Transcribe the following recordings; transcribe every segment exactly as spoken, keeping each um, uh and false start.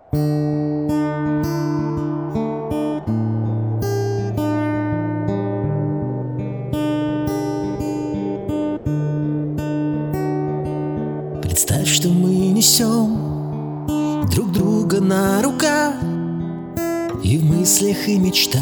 Представь, что мы несем друг друга на руках, и в мыслях и мечтах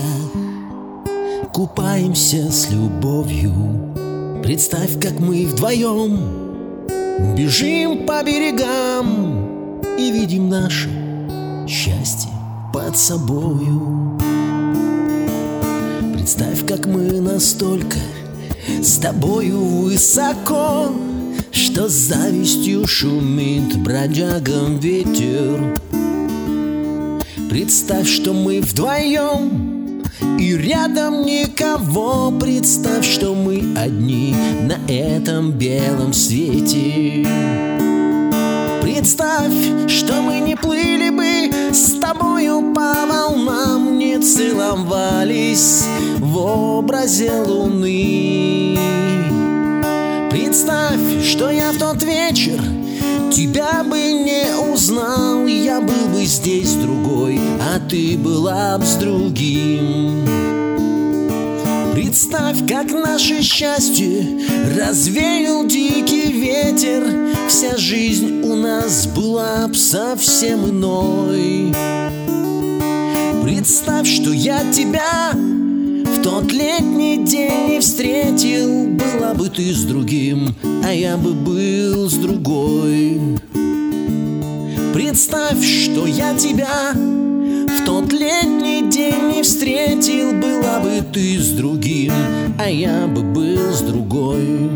купаемся с любовью. Представь, как мы вдвоем бежим по берегам и видим наше счастье под собою. Представь, как мы настолько с тобою высоко, что с завистью шумит бродягам ветер. Представь, что мы вдвоем и рядом никого. Представь, что мы одни на этом белом свете. Представь, что мы не плыли бы с тобою по волнам, не целовались в образе луны. Представь, что я в тот вечер тебя бы не узнал. Я был бы здесь с другой, а ты была б с другим. Представь, как наше счастье развеял дикий ветер. Вся жизнь у нас была б совсем иной. Представь, что я тебя в тот летний день не встретил. Была бы ты с другим, а я бы был с другой. Представь, что я тебя в тот летний день не встретил. Была бы ты с другим, а я бы был с другой.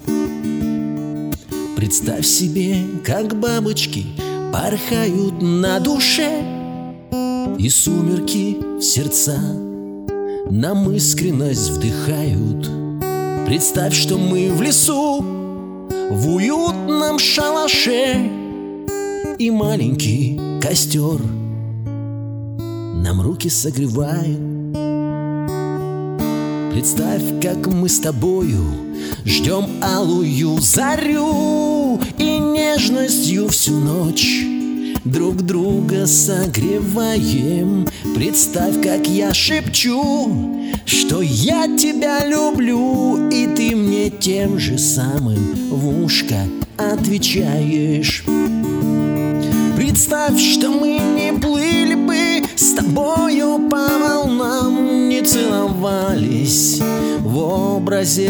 Представь себе, как бабочки порхают на душе, и сумерки в сердца нам искренность вдыхают. Представь, что мы в лесу, в уютном шалаше, и маленький костер нам руки согревает. Представь, как мы с тобою ждем алую зарю и нежностью всю ночь друг друга согреваем. Представь, как я шепчу, что я тебя люблю, и ты мне тем же самым в ушко отвечаешь. Представь, что мы не плыли бы с тобою по волнам, не целовались в образе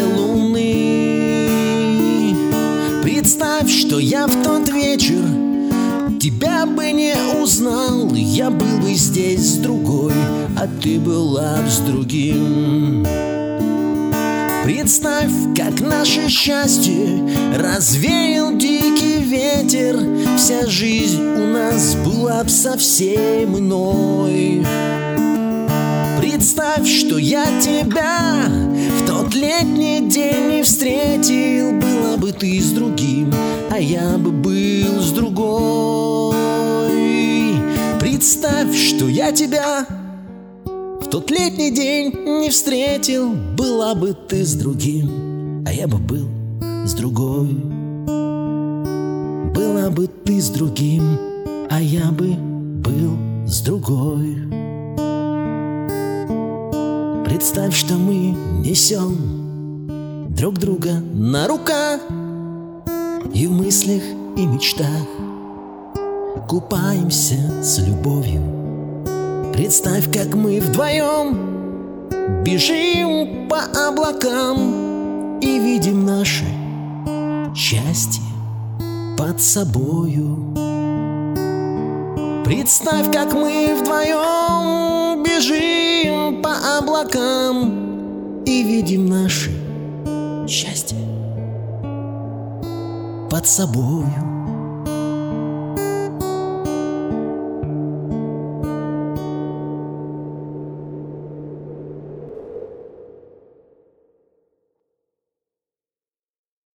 луны. Представь, что я в тот вечер тебя бы не узнал. Я был бы здесь с другой, а ты была б с другим. Представь, как наше счастье развеял дикий ветер. Вся жизнь у нас была б совсем иной. Представь, что я тебя в тот летний день не встретил. Была бы ты с другим, а я бы был с другой. Представь, что я тебя в тот летний день не встретил. Была бы ты с другим, а я бы был с другой. Была бы ты с другим, а я бы был с другой. Представь, что мы несем друг друга на руках, и в мыслях и мечтах купаемся с любовью. Представь, как мы вдвоем бежим по облакам и видим наше счастье под собою. Представь, как мы вдвоем бежим по облакам и видим наше счастье под собою.